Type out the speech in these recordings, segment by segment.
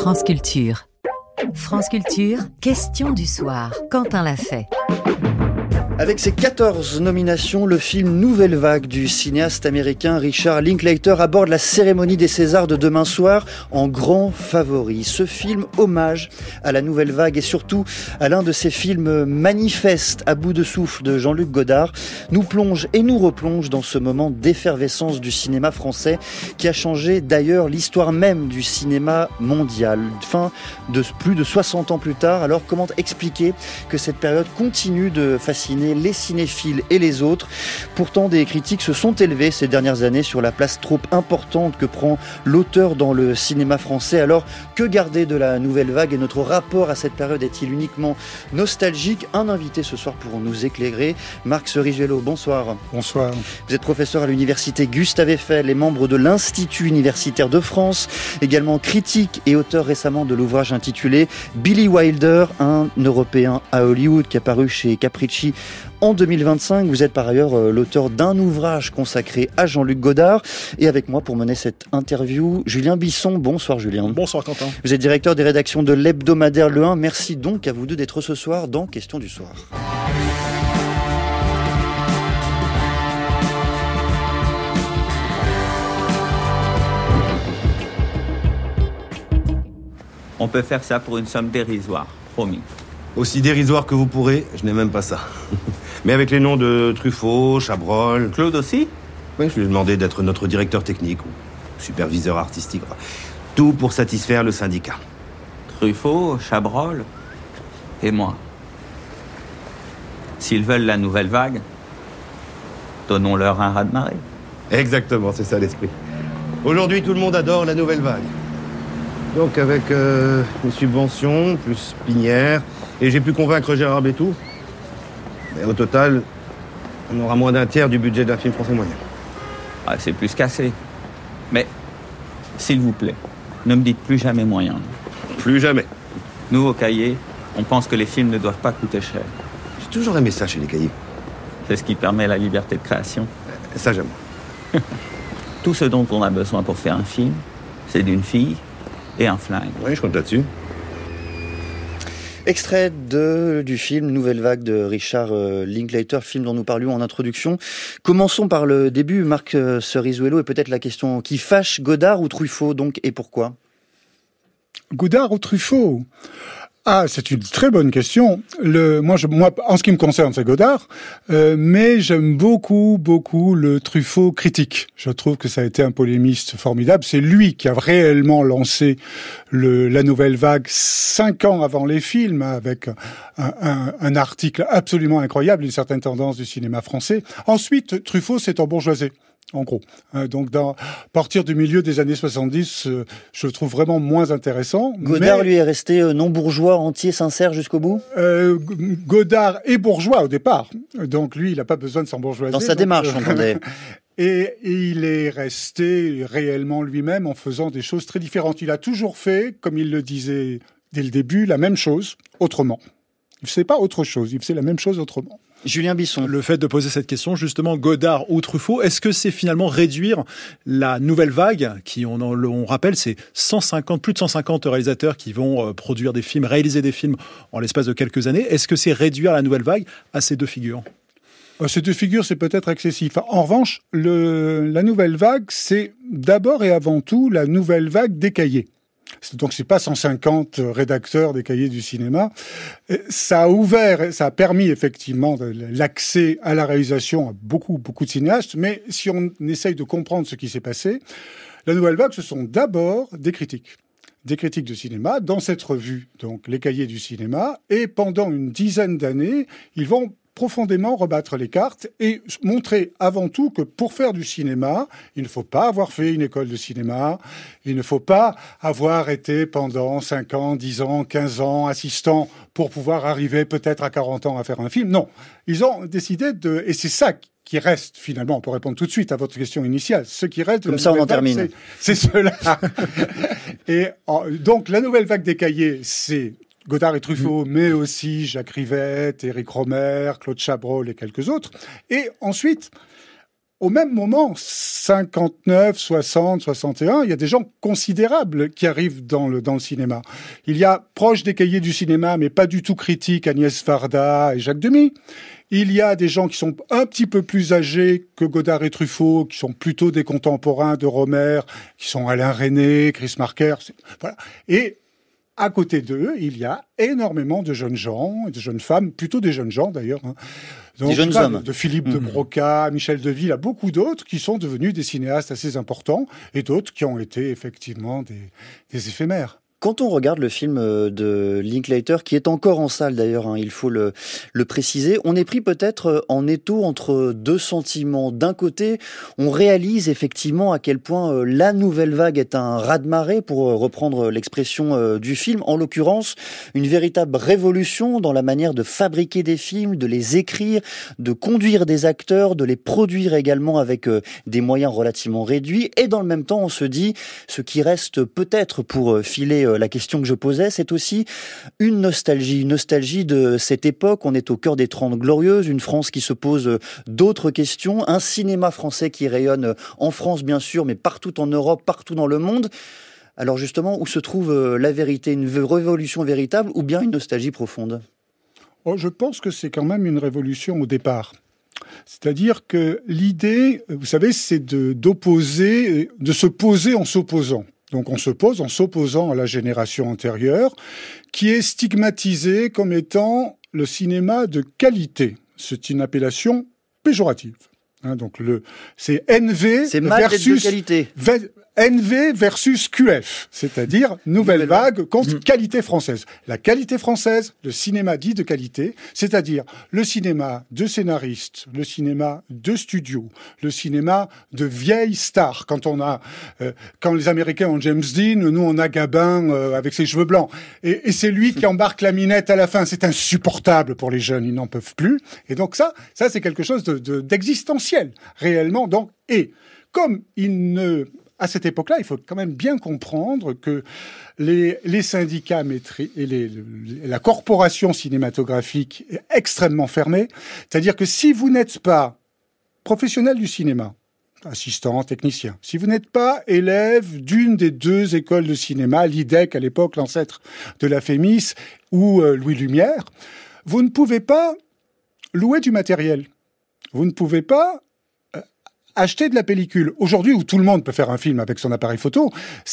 France Culture. France Culture, question du soir. Quentin l'a fait. Avec ses 14 nominations, le film Nouvelle Vague du cinéaste américain Richard Linklater aborde la cérémonie des Césars de demain soir en grand favori. Ce film, hommage à la Nouvelle Vague et surtout à l'un de ses films manifestes à bout de souffle de Jean-Luc Godard, nous plonge et nous replonge dans ce moment d'effervescence du cinéma français qui a changé d'ailleurs l'histoire même du cinéma mondial. Fin de plus de 60 ans plus tard, alors comment expliquer que cette période continue de fasciner les cinéphiles et les autres? Pourtant, des critiques se sont élevées ces dernières années sur la place trop importante que prend l'auteur dans le cinéma français. Alors, que garder de la Nouvelle Vague et notre rapport à cette période est-il uniquement nostalgique? Un invité ce soir pour nous éclairer, Marc Cerizzuelo, bonsoir. Bonsoir. Vous êtes professeur à l'université Gustave Eiffel et membre de l'Institut universitaire de France, également critique et auteur récemment de l'ouvrage intitulé Billy Wilder, un Européen à Hollywood, qui est paru chez Capricci en 2025. Vous êtes par ailleurs l'auteur d'un ouvrage consacré à Jean-Luc Godard. Et avec moi pour mener cette interview, Julien Bisson. Bonsoir Julien. Bonsoir Quentin. Vous êtes directeur des rédactions de l'hebdomadaire Le 1. Merci donc à vous deux d'être ce soir dans Question du soir. On peut faire ça pour une somme dérisoire, promis. Aussi dérisoire que vous pourrez, je n'ai même pas ça. Mais avec les noms de Truffaut, Chabrol... Claude aussi? Oui, je lui ai demandé d'être notre directeur technique ou superviseur artistique. Tout pour satisfaire le syndicat. Truffaut, Chabrol et moi. S'ils veulent la Nouvelle Vague, donnons-leur un raz-de-marée. Exactement, c'est ça l'esprit. Aujourd'hui, tout le monde adore la Nouvelle Vague. Donc avec une subvention, plus pinière, et j'ai pu convaincre Gérard Bétou. Mais au total, on aura moins d'un tiers du budget d'un film français moyen. Ah, c'est plus qu'assez. Mais, s'il vous plaît, ne me dites plus jamais moyen. Plus jamais. Nous, au Cahier, on pense que les films ne doivent pas coûter cher. J'ai toujours aimé ça chez les Cahiers. C'est ce qui permet la liberté de création. Ça, j'aime. Tout ce dont on a besoin pour faire un film, c'est d'une fille et un flingue. Oui, je compte là-dessus. Extrait du film Nouvelle Vague de Richard Linklater, film dont nous parlions en introduction. Commençons par le début, Marc Cerizzuelo, et peut-être la question qui fâche, Godard ou Truffaut, donc, et pourquoi? Godard ou Truffaut? Ah, c'est une très bonne question. Moi, en ce qui me concerne, c'est Godard, mais j'aime beaucoup le Truffaut critique. Je trouve que ça a été un polémiste formidable. C'est lui qui a réellement lancé la Nouvelle Vague 5 ans avant les films, avec un article absolument incroyable, une certaine tendance du cinéma français. Ensuite, Truffaut s'est embourgeoisé. En gros. Donc, à partir du milieu des années 70, je le trouve vraiment moins intéressant. Godard, lui, est resté non-bourgeois, entier, sincère jusqu'au bout? Godard est bourgeois au départ. Donc, lui, il n'a pas besoin de s'embourgeoiser. Dans sa démarche, on entendait. Et il est resté réellement lui-même en faisant des choses très différentes. Il a toujours fait, comme il le disait dès le début, la même chose autrement. Il ne faisait pas autre chose, il faisait la même chose autrement. Julien Bisson. Le fait de poser cette question, justement, Godard ou Truffaut, est-ce que c'est finalement réduire la Nouvelle Vague, qui, on rappelle, c'est plus de 150 réalisateurs qui vont produire des films, réaliser des films en l'espace de quelques années. Est-ce que c'est réduire la Nouvelle Vague à ces deux figures? Ces deux figures, c'est peut-être excessif. En revanche, la Nouvelle Vague, c'est d'abord et avant tout la Nouvelle Vague des cahiers. Donc c'est pas 150 rédacteurs des cahiers du cinéma. Ça a permis effectivement l'accès à la réalisation à beaucoup de cinéastes. Mais si on essaye de comprendre ce qui s'est passé, la Nouvelle Vague, ce sont d'abord des critiques de cinéma dans cette revue, donc les cahiers du cinéma. Et pendant une dizaine d'années, ils vont profondément rebattre les cartes et montrer avant tout que pour faire du cinéma, il ne faut pas avoir fait une école de cinéma, il ne faut pas avoir été pendant 5 ans, 10 ans, 15 ans assistant pour pouvoir arriver peut-être à 40 ans à faire un film. Non, ils ont décidé et c'est ça qui reste finalement, pour répondre tout de suite à votre question initiale, ce qui reste... Comme ça on en termine. C'est cela. Et donc la Nouvelle Vague des cahiers, c'est Godard et Truffaut, mais aussi Jacques Rivette, Éric Rohmer, Claude Chabrol et quelques autres. Et ensuite, au même moment, 59, 60, 61, il y a des gens considérables qui arrivent dans le cinéma. Il y a proche des cahiers du cinéma, mais pas du tout critiques, Agnès Varda et Jacques Demy. Il y a des gens qui sont un petit peu plus âgés que Godard et Truffaut, qui sont plutôt des contemporains de Rohmer, qui sont Alain Resnais, Chris Marker. Voilà. Et à côté d'eux, il y a énormément de jeunes gens, de jeunes femmes, plutôt des jeunes gens d'ailleurs. Donc, des jeunes hommes. De Philippe de Broca, Michel Deville, à beaucoup d'autres qui sont devenus des cinéastes assez importants et d'autres qui ont été effectivement des éphémères. Quand on regarde le film de Linklater, qui est encore en salle d'ailleurs, il faut le préciser, on est pris peut-être en étau entre deux sentiments. D'un côté, on réalise effectivement à quel point la nouvelle vague est un raz-de-marée, pour reprendre l'expression du film. En l'occurrence, une véritable révolution dans la manière de fabriquer des films, de les écrire, de conduire des acteurs, de les produire également avec des moyens relativement réduits. Et dans le même temps, on se dit, ce qui reste peut-être pour filer la question que je posais, c'est aussi une nostalgie de cette époque. On est au cœur des 30 Glorieuses, une France qui se pose d'autres questions, un cinéma français qui rayonne en France bien sûr, mais partout en Europe, partout dans le monde. Alors justement, où se trouve la vérité, une révolution véritable ou bien une nostalgie profonde ? Je pense que c'est quand même une révolution au départ. C'est-à-dire que l'idée, vous savez, c'est de se poser en s'opposant. Donc on se pose en s'opposant à la génération antérieure, qui est stigmatisée comme étant le cinéma de qualité. C'est une appellation péjorative. Donc c'est NV versus qualité. NV versus QF, c'est-à-dire nouvelle vague contre qualité française. La qualité française, le cinéma dit de qualité, c'est-à-dire le cinéma de scénaristes, le cinéma de studio, le cinéma de vieilles stars. Quand les Américains ont James Dean, nous on a Gabin avec ses cheveux blancs. Et c'est lui qui embarque la minette à la fin. C'est insupportable pour les jeunes, ils n'en peuvent plus. Et donc ça c'est quelque chose d'existentiel, réellement. Donc, et comme à cette époque-là, il faut quand même bien comprendre que les syndicats et la corporation cinématographique est extrêmement fermée. C'est-à-dire que si vous n'êtes pas professionnel du cinéma, assistant, technicien, si vous n'êtes pas élève d'une des deux écoles de cinéma, l'IDEC à l'époque, l'ancêtre de la FEMIS, ou Louis Lumière, vous ne pouvez pas louer du matériel. Vous ne pouvez pas acheter de la pellicule. Aujourd'hui, où tout le monde peut faire un film avec son appareil photo,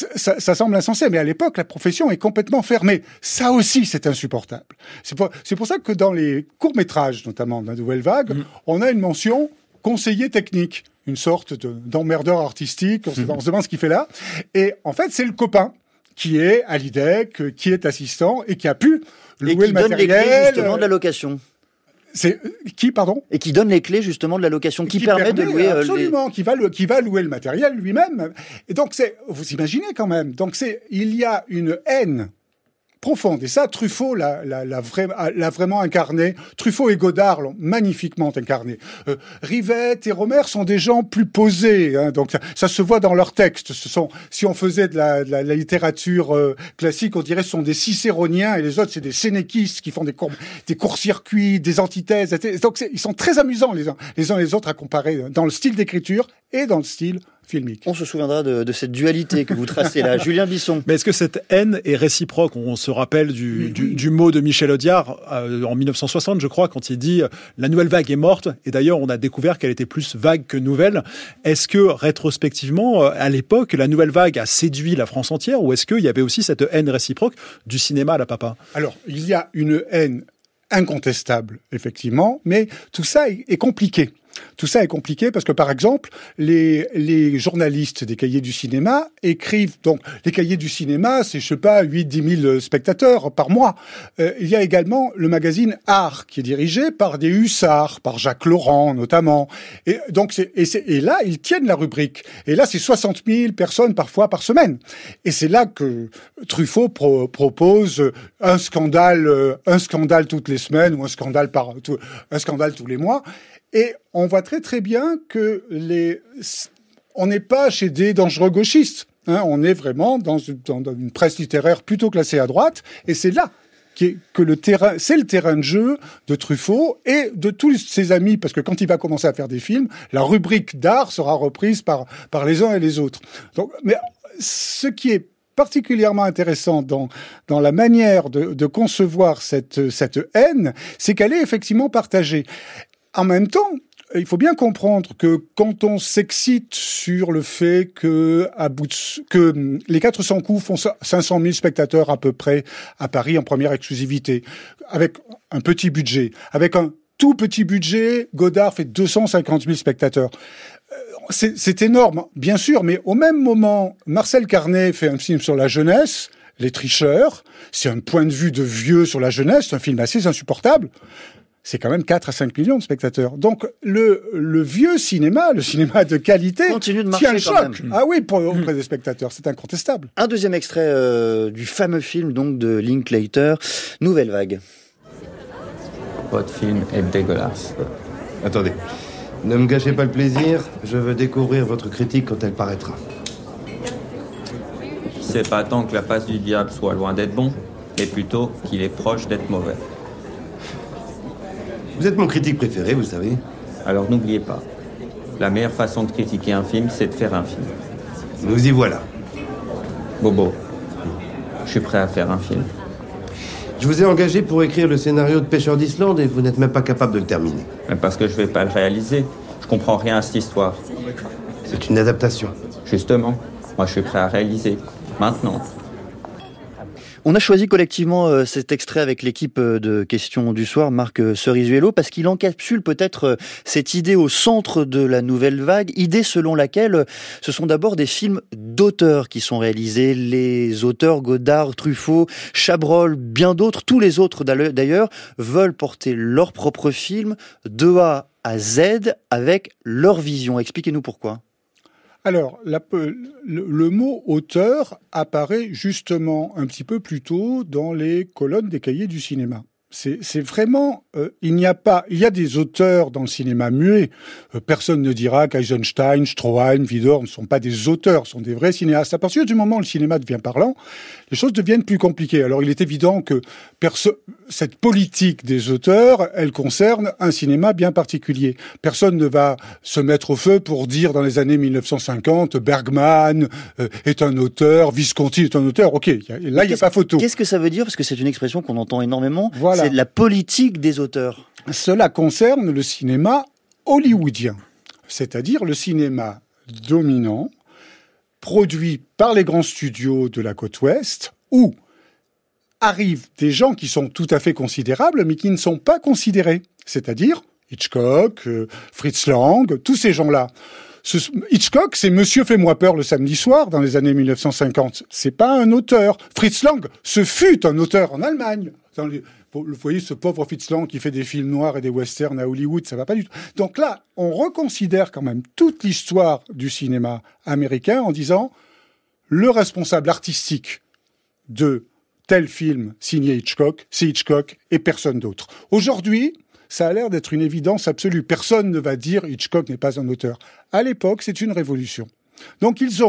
ça semble insensé, mais à l'époque, la profession est complètement fermée. Ça aussi, c'est insupportable. C'est pour ça que dans les courts-métrages, notamment de la Nouvelle Vague, on a une mention conseiller technique, une sorte d'emmerdeur artistique, on se demande ce qu'il fait là. Et en fait, c'est le copain qui est à l'IDEC, qui est assistant et qui a pu louer le matériel. Et qui donne les clés, justement, de la location. C'est qui, pardon ? Et qui donne les clés justement de la location, qui permet de louer absolument, qui va louer le matériel lui-même. Et donc vous imaginez quand même. Donc il y a une haine profonde. Et ça, Truffaut l'a vraiment incarné. Truffaut et Godard l'ont magnifiquement incarné. Rivette et Rohmer sont des gens plus posés, donc ça se voit dans leurs textes. Si on faisait de la littérature classique, on dirait que ce sont des cicéroniens et les autres, c'est des sénéquistes qui font des courts-circuits, des antithèses. Donc ils sont très amusants les uns les autres à comparer dans le style d'écriture et dans le style filmique. On se souviendra de cette dualité que vous tracez là. Julien Bisson. Mais est-ce que cette haine est réciproque ? On se rappelle du mot de Michel Audiard en 1960, je crois, quand il dit « La nouvelle vague est morte ». Et d'ailleurs, on a découvert qu'elle était plus vague que nouvelle. Est-ce que, rétrospectivement, à l'époque, la nouvelle vague a séduit la France entière, ou est-ce qu'il y avait aussi cette haine réciproque du cinéma à la papa ? Alors, il y a une haine incontestable, effectivement, mais tout ça est compliqué. Tout ça est compliqué parce que, par exemple, les journalistes des cahiers du cinéma écrivent... Donc, les cahiers du cinéma, c'est, 8-10 000 spectateurs par mois. Il y a également le magazine Art, qui est dirigé par des hussards, par Jacques Laurent, notamment. Et donc, et là, ils tiennent la rubrique. Et là, c'est 60 000 personnes, parfois, par semaine. Et c'est là que Truffaut propose un scandale toutes les semaines, ou un scandale tous les mois. Et on voit très très bien que on n'est pas chez des dangereux gauchistes. On est vraiment dans une presse littéraire plutôt classée à droite. Et c'est là que c'est le terrain de jeu de Truffaut et de tous ses amis, parce que quand il va commencer à faire des films, la rubrique d'art sera reprise par les uns et les autres. Donc, mais ce qui est particulièrement intéressant dans la manière de concevoir cette haine, c'est qu'elle est effectivement partagée. En même temps, il faut bien comprendre que quand on s'excite sur le fait que les 400 coups font 500 000 spectateurs à peu près à Paris en première exclusivité, avec un petit budget, avec un tout petit budget, Godard fait 250 000 spectateurs. C'est énorme, bien sûr, mais au même moment, Marcel Carné fait un film sur la jeunesse, Les Tricheurs. C'est un point de vue de vieux sur la jeunesse, c'est un film assez insupportable. C'est quand même 4 à 5 millions de spectateurs. Donc, le vieux cinéma, le cinéma de qualité, continue de marcher tient le quand choc. même. Ah oui, auprès des spectateurs, c'est incontestable. Un deuxième extrait du fameux film donc de Linklater, Nouvelle Vague. Votre film est dégueulasse. Attendez, ne me gâchez pas le plaisir, je veux découvrir votre critique quand elle paraîtra. C'est pas tant que la face du diable soit loin d'être bon, mais plutôt qu'il est proche d'être mauvais. Vous êtes mon critique préféré, vous savez. Alors n'oubliez pas, la meilleure façon de critiquer un film, c'est de faire un film. Nous y voilà. Bobo, je suis prêt à faire un film. Je vous ai engagé pour écrire le scénario de Pêcheurs d'Islande et vous n'êtes même pas capable de le terminer. Mais parce que je vais pas le réaliser. Je comprends rien à cette histoire. C'est une adaptation. Justement, moi je suis prêt à réaliser. Maintenant. On a choisi collectivement cet extrait avec l'équipe de Questions du Soir, Marc Cerizuelo, parce qu'il encapsule peut-être cette idée au centre de la nouvelle vague, idée selon laquelle ce sont d'abord des films d'auteurs qui sont réalisés. Les auteurs Godard, Truffaut, Chabrol, bien d'autres, tous les autres d'ailleurs, veulent porter leur propre film de A à Z avec leur vision. Expliquez-nous pourquoi. Alors, le mot auteur apparaît justement un petit peu plus tôt dans les colonnes des cahiers du cinéma. C'est vraiment, il y a des auteurs dans le cinéma muet. Personne ne dira qu'Eisenstein, Stroheim, Widor ne sont pas des auteurs, sont des vrais cinéastes. À partir du moment où le cinéma devient parlant, les choses deviennent plus compliquées. Alors il est évident que cette politique des auteurs, elle concerne un cinéma bien particulier. Personne ne va se mettre au feu pour dire dans les années 1950, Bergman est un auteur, Visconti est un auteur. Ok, là il n'y a pas photo. Qu'est-ce que ça veut dire? Parce que c'est une expression qu'on entend énormément. Voilà. C'est la politique des auteurs. Cela concerne le cinéma hollywoodien, c'est-à-dire le cinéma dominant, produit par les grands studios de la côte ouest, où arrivent des gens qui sont tout à fait considérables, mais qui ne sont pas considérés, c'est-à-dire Hitchcock, Fritz Lang, tous ces gens-là. Hitchcock, c'est Monsieur Fais-moi peur le samedi soir dans les années 1950. C'est pas un auteur. Fritz Lang, ce fut un auteur en Allemagne. Vous voyez ce pauvre Fritz Lang qui fait des films noirs et des westerns à Hollywood, ça va pas du tout. Donc là, on reconsidère quand même toute l'histoire du cinéma américain en disant le responsable artistique de tel film signé Hitchcock, c'est Hitchcock et personne d'autre. Aujourd'hui, ça a l'air d'être une évidence absolue. Personne ne va dire Hitchcock n'est pas un auteur. À l'époque, c'est une révolution. Donc ils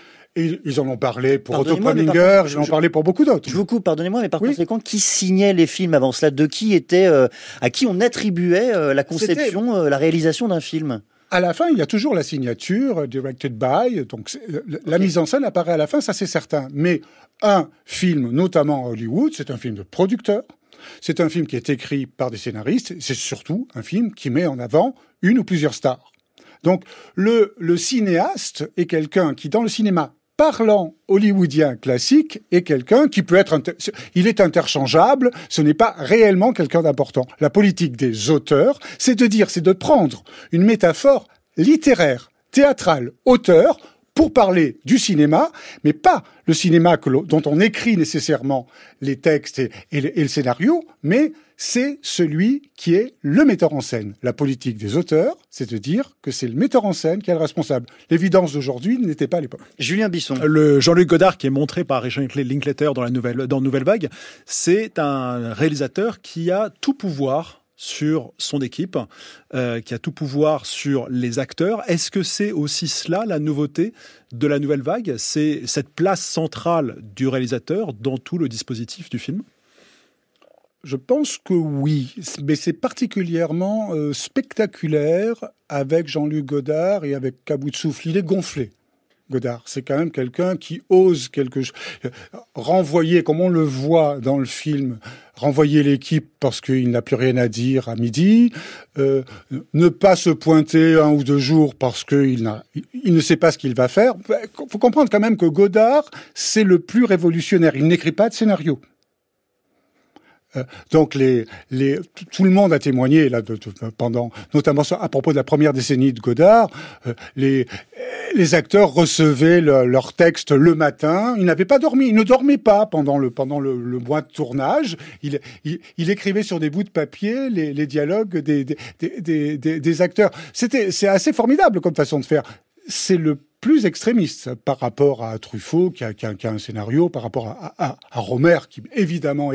en ont parlé pour Otto Preminger, ils en ont parlé pour beaucoup d'autres. Je vous coupe, pardonnez-moi, mais par conséquent, qui signait les films avant cela? De qui était, à qui on attribuait la conception, la réalisation d'un film? À la fin, il y a toujours la signature, directed by, donc la mise en scène apparaît à la fin, ça c'est certain. Mais un film, notamment à Hollywood, c'est un film de producteur, c'est un film qui est écrit par des scénaristes, c'est surtout un film qui met en avant une ou plusieurs stars. Donc le cinéaste est quelqu'un qui, dans le cinéma parlant hollywoodien classique, est quelqu'un qui peut être... il est interchangeable, ce n'est pas réellement quelqu'un d'important. La politique des auteurs, c'est de prendre une métaphore littéraire, théâtrale, auteur, pour parler du cinéma, mais pas le cinéma dont on écrit nécessairement les textes et le scénario, mais c'est celui qui est le metteur en scène. La politique des auteurs, c'est de dire que c'est le metteur en scène qui est le responsable. L'évidence d'aujourd'hui n'était pas à l'époque. Julien Bisson. Le Jean-Luc Godard qui est montré par Richard Linklater dans Nouvelle Vague, c'est un réalisateur qui a tout pouvoir sur son équipe, qui a tout pouvoir sur les acteurs. Est-ce que c'est aussi cela, la nouveauté de la Nouvelle Vague? C'est cette place centrale du réalisateur dans tout le dispositif du film? Je pense que oui, mais c'est particulièrement spectaculaire avec Jean-Luc Godard et avec À bout de souffle. Il est gonflé. Godard, c'est quand même quelqu'un qui ose quelque chose. Renvoyer, comme on le voit dans le film, renvoyer l'équipe parce qu'il n'a plus rien à dire à midi, ne pas se pointer 1 ou 2 jours parce qu'il ne sait pas ce qu'il va faire. Il faut comprendre quand même que Godard, c'est le plus révolutionnaire. Il n'écrit pas de scénario. Donc tout le monde a témoigné là pendant, notamment à propos de la première décennie de Godard, les acteurs recevaient leur texte le matin. Ils n'avaient pas dormi, ils ne dormaient pas pendant le mois de tournage. Il écrivait sur des bouts de papier les dialogues des acteurs. C'est assez formidable comme façon de faire. C'est le plus extrémiste par rapport à Truffaut qui a un scénario, par rapport à Rohmer qui évidemment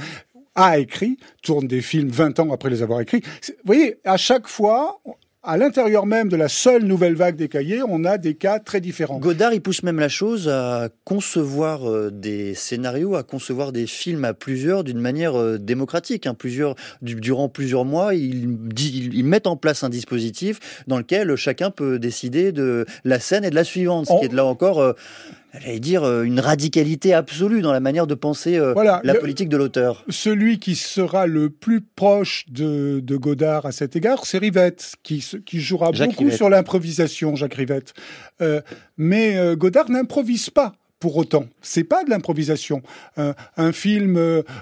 a écrit, tourne des films 20 ans après les avoir écrits. Vous voyez, à chaque fois, à l'intérieur même de la seule nouvelle vague des cahiers, on a des cas très différents. Godard, il pousse même la chose à concevoir des scénarios, à concevoir des films à plusieurs d'une manière démocratique. Durant plusieurs mois, ils mettent en place un dispositif dans lequel chacun peut décider de la scène et de la suivante, ce qui est de là encore... j'allais dire une radicalité absolue dans la manière de penser la politique de l'auteur. Celui qui sera le plus proche de Godard à cet égard, c'est Rivette, qui jouera beaucoup sur l'improvisation, Jacques Rivette. Mais Godard n'improvise pas. Pour autant, c'est pas de l'improvisation. Un film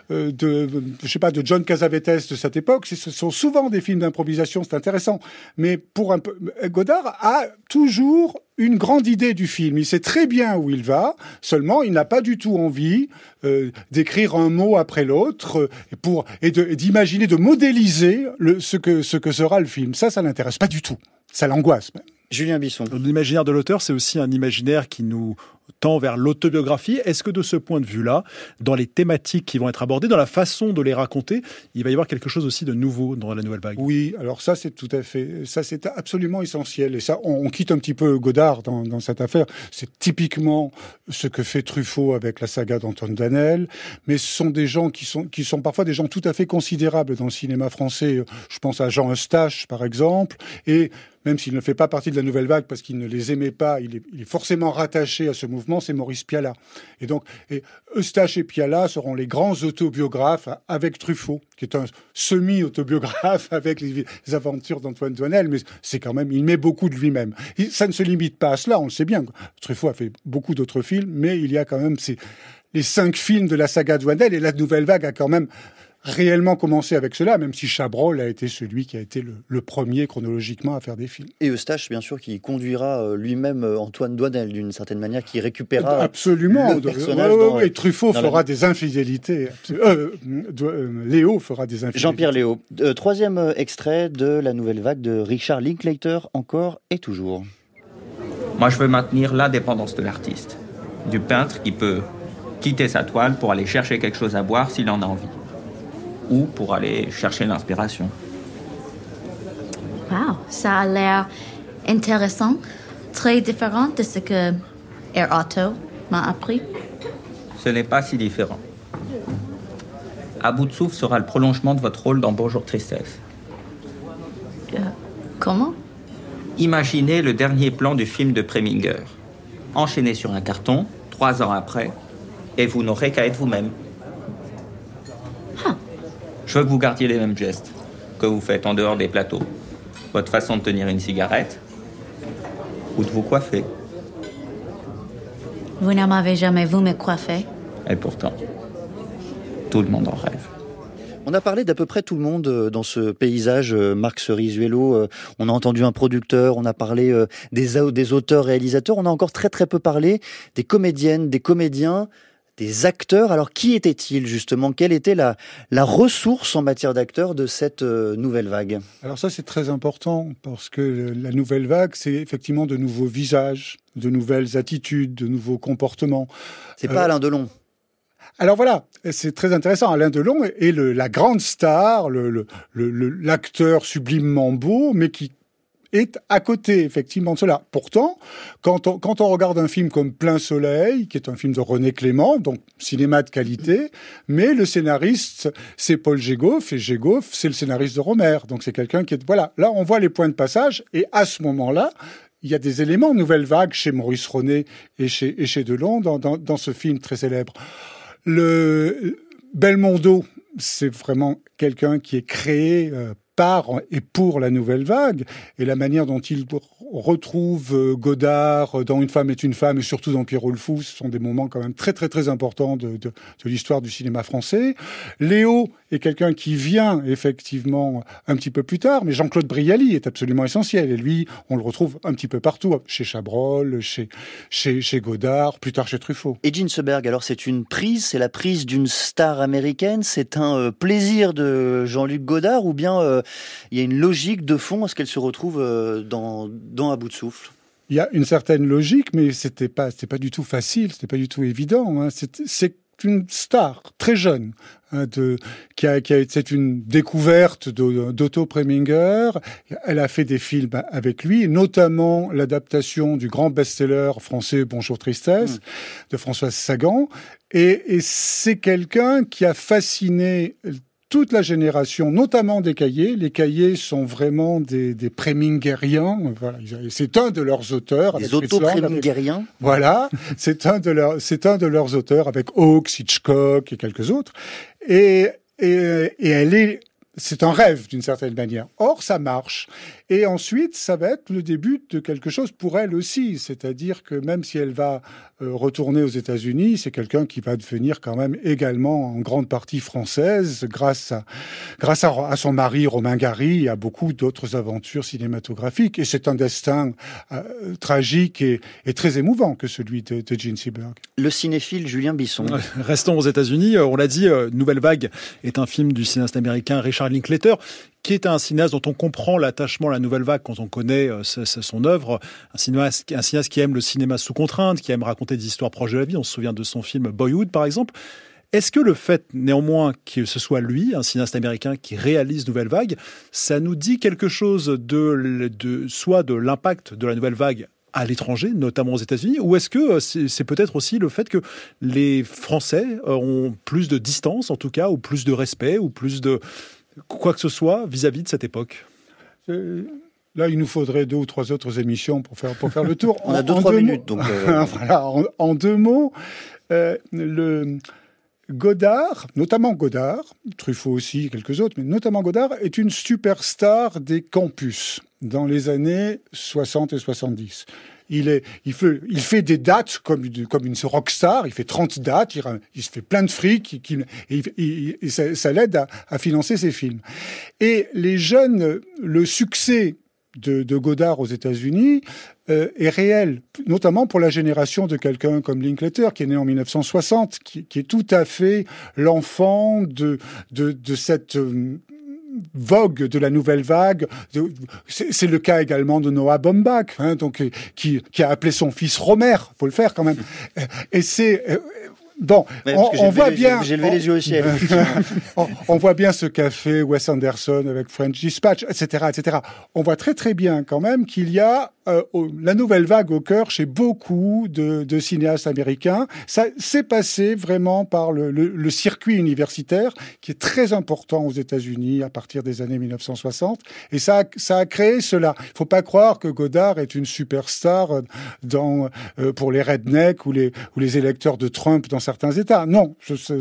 de John Cassavetes de cette époque, ce sont souvent des films d'improvisation, c'est intéressant. Mais Godard a toujours une grande idée du film. Il sait très bien où il va, seulement il n'a pas du tout envie d'écrire un mot après l'autre et d'imaginer, de modéliser ce que sera le film. Ça l'intéresse pas du tout. Ça l'angoisse même. Julien Bisson. L'imaginaire de l'auteur, c'est aussi un imaginaire qui nous tend vers l'autobiographie. Est-ce que de ce point de vue-là, dans les thématiques qui vont être abordées, dans la façon de les raconter, il va y avoir quelque chose aussi de nouveau dans la nouvelle vague? Oui, alors ça c'est absolument essentiel. Et ça, on quitte un petit peu Godard dans cette affaire. C'est typiquement ce que fait Truffaut avec la saga d'Antoine Danel. Mais ce sont des gens qui sont parfois des gens tout à fait considérables dans le cinéma français. Je pense à Jean Eustache, par exemple. Et même s'il ne fait pas partie de la nouvelle vague parce qu'il ne les aimait pas, il est forcément rattaché à ce mouvement, c'est Maurice Pialat. Et donc, Eustache et Pialat seront les grands autobiographes avec Truffaut, qui est un semi-autobiographe avec les aventures d'Antoine Doinel, mais c'est quand même, il met beaucoup de lui-même. Ça ne se limite pas à cela, on le sait bien. Truffaut a fait beaucoup d'autres films, mais il y a quand même les 5 films de la saga Doinel, et la nouvelle vague a quand même réellement commencé avec cela, même si Chabrol a été celui qui a été le premier chronologiquement à faire des films. Et Eustache, bien sûr, qui conduira lui-même Antoine Doinel, d'une certaine manière, qui récupérera absolument le personnage. Et Truffaut fera des infidélités. Léo fera des infidélités. Jean-Pierre Léo. 3e extrait de la nouvelle vague de Richard Linklater, encore et toujours. Moi, je veux maintenir l'indépendance de l'artiste. Du peintre qui peut quitter sa toile pour aller chercher quelque chose à boire s'il en a envie. Ou pour aller chercher l'inspiration. Wow, ça a l'air intéressant, très différent de ce que Air Otto m'a appris. Ce n'est pas si différent. À bout de souffle sera le prolongement de votre rôle dans Bonjour Tristesse. Comment? Imaginez le dernier plan du film de Preminger. Enchaîné sur un carton, 3 ans après, et vous n'aurez qu'à être vous-même. Je veux que vous gardiez les mêmes gestes que vous faites en dehors des plateaux. Votre façon de tenir une cigarette ou de vous coiffer. Vous ne m'avez jamais vu me coiffer. Et pourtant, tout le monde en rêve. On a parlé d'à peu près tout le monde dans ce paysage. Marc Cerizzuelo, on a entendu un producteur, on a parlé des auteurs-réalisateurs, on a encore très très peu parlé des comédiennes, des comédiens, des acteurs. Alors qui étaient-ils justement? Quelle était la ressource en matière d'acteurs de cette nouvelle vague? Alors ça c'est très important parce que la nouvelle vague c'est effectivement de nouveaux visages, de nouvelles attitudes, de nouveaux comportements. C'est pas Alain Delon. Alors voilà, c'est très intéressant. Alain Delon est la grande star, l'acteur sublimement beau, mais qui est à côté, effectivement, de cela. Pourtant, quand on regarde un film comme Plein Soleil, qui est un film de René Clément, donc cinéma de qualité, mais le scénariste, c'est Paul Gégoff, et Gégoff, c'est le scénariste de Romer. Donc c'est quelqu'un qui est... Voilà, là, on voit les points de passage, et à ce moment-là, il y a des éléments nouvelle vague chez Maurice Ronet et chez Delon dans ce film très célèbre. Belmondo, c'est vraiment quelqu'un qui est créé par et pour la nouvelle vague, et la manière dont il retrouve Godard dans Une femme est une femme, et surtout dans Pierrot le Fou, ce sont des moments quand même très très très importants de l'histoire du cinéma français. Léo est quelqu'un qui vient effectivement un petit peu plus tard, mais Jean-Claude Brialy est absolument essentiel, et lui, on le retrouve un petit peu partout, chez Chabrol, chez Godard, plus tard chez Truffaut. Et Gene Seberg, alors c'est la prise d'une star américaine, c'est un plaisir de Jean-Luc Godard, ou bien il y a une logique de fond à ce qu'elle se retrouve dans À bout de souffle? Il y a une certaine logique, mais c'était pas du tout facile, c'était pas du tout évident. Hein. C'est une star très jeune, hein, c'est une découverte d'Otto Preminger. Elle a fait des films avec lui, notamment l'adaptation du grand best-seller français Bonjour Tristesse de Françoise Sagan. Et c'est quelqu'un qui a fasciné toute la génération, notamment des Cahiers. Les Cahiers sont vraiment des Premingeriens. Voilà, c'est un de leurs auteurs. Des auto-Premingeriens. Voilà, c'est un de leurs auteurs avec Hawks, Hitchcock et quelques autres. Et c'est un rêve d'une certaine manière. Or, ça marche. Et ensuite, ça va être le début de quelque chose pour elle aussi. C'est-à-dire que même si elle va retourner aux États-Unis, c'est quelqu'un qui va devenir quand même également en grande partie française grâce à son mari Romain Gary et à beaucoup d'autres aventures cinématographiques. Et c'est un destin tragique et très émouvant que celui de Gene Seberg. Le cinéphile Julien Bisson. Restons aux États-unis. On l'a dit, Nouvelle Vague est un film du cinéaste américain Richard Linklater, qui est un cinéaste dont on comprend l'attachement à la nouvelle vague quand on connaît son œuvre. Un cinéaste qui aime le cinéma sous contrainte, qui aime raconter des histoires proches de la vie. On se souvient de son film Boyhood, par exemple. Est-ce que le fait, néanmoins, que ce soit lui, un cinéaste américain, qui réalise Nouvelle Vague, ça nous dit quelque chose soit de l'impact de la Nouvelle Vague à l'étranger, notamment aux États-Unis, ou est-ce que c'est peut-être aussi le fait que les Français ont plus de distance, en tout cas, ou plus de respect, ou plus de quoi que ce soit vis-à-vis de cette époque? Là, il nous faudrait 2 ou 3 autres émissions pour faire le tour. On a 2-3 minutes. Donc voilà, en 2 mots, le Godard, notamment Godard, Truffaut aussi, quelques autres, mais notamment Godard, est une superstar des campus dans les années 60 et 70. Il fait des dates comme une rockstar, il fait 30 dates, il se fait plein de fric, et ça l'aide à financer ses films. Et les jeunes, le succès de Godard aux États-Unis est réel, notamment pour la génération de quelqu'un comme Linklater, qui est né en 1960, qui est tout à fait l'enfant de cette vogue de la nouvelle vague. C'est le cas également de Noah Baumbach, hein, donc qui a appelé son fils Romer, faut le faire quand même. Et c'est bon, on voit bien. J'ai levé les yeux au ciel. On voit bien ce qu'a fait Wes Anderson avec French Dispatch, etc., etc. On voit très très bien quand même qu'il y a la nouvelle vague au cœur chez beaucoup de cinéastes américains. Ça s'est passé vraiment par le circuit universitaire qui est très important aux États-Unis à partir des années 1960. Et ça a créé cela. Il faut pas croire que Godard est une superstar pour les rednecks ou les électeurs de Trump dans certains États. Non,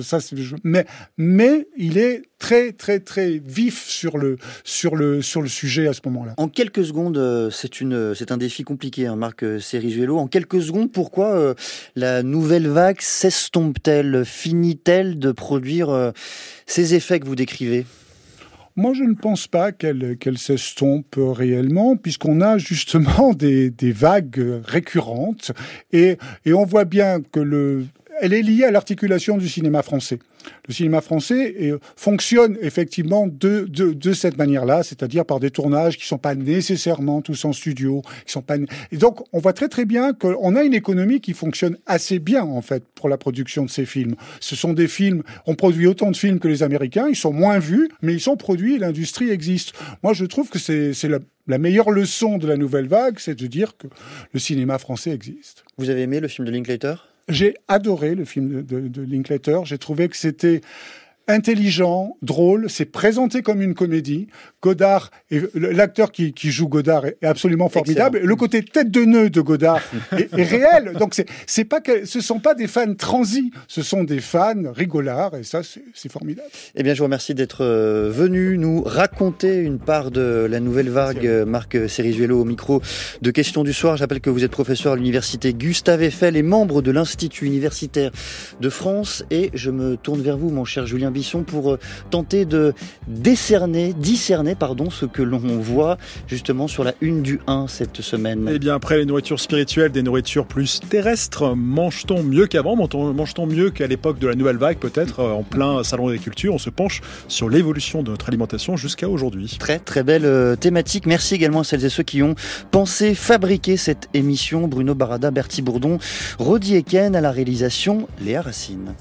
mais il est très très très vif sur le sujet à ce moment-là. En quelques secondes, c'est un défi compliqué, hein, Marc Cerizuelo. En quelques secondes, pourquoi la nouvelle vague s'estompe-t-elle, finit-elle de produire ces effets que vous décrivez? Moi, je ne pense pas qu'elle s'estompe réellement, puisqu'on a justement des vagues récurrentes, et on voit bien que elle est liée à l'articulation du cinéma français. Le cinéma français fonctionne effectivement de cette manière-là, c'est-à-dire par des tournages qui sont pas nécessairement tous en studio, et donc on voit très très bien qu'on a une économie qui fonctionne assez bien en fait pour la production de ces films. Ce sont des films, on produit autant de films que les Américains, ils sont moins vus, mais ils sont produits et l'industrie existe. Moi je trouve que c'est la meilleure leçon de la nouvelle vague, c'est de dire que le cinéma français existe. Vous avez aimé le film de Linklater ? J'ai adoré le film de Linklater. J'ai trouvé que c'était intelligent, drôle, c'est présenté comme une comédie. Godard, l'acteur qui joue Godard est absolument formidable. Excellent. Le côté tête de nœud de Godard est réel. Donc ce sont pas des fans transis, ce sont des fans rigolards et ça c'est formidable. Eh bien, je vous remercie d'être venu nous raconter une part de la nouvelle vague. Marc Cerizuelo au micro de Questions du Soir. J'appelle que vous êtes professeur à l'université Gustave Eiffel et membre de l'Institut universitaire de France. Et je me tourne vers vous, mon cher Julien Bisson, pour tenter de discerner ce que l'on voit justement sur la une du 1 cette semaine. Eh bien, après les nourritures spirituelles, des nourritures plus terrestres, mange-t-on mieux qu'avant ? Mange-t-on mieux qu'à l'époque de la nouvelle vague, peut-être, en plein salon d'agriculture ? On se penche sur l'évolution de notre alimentation jusqu'à aujourd'hui. Très très belle thématique. Merci également à celles et ceux qui ont pensé fabriquer cette émission. Bruno Barada, Bertie Bourdon, Rodi Eken à la réalisation, Léa Racine.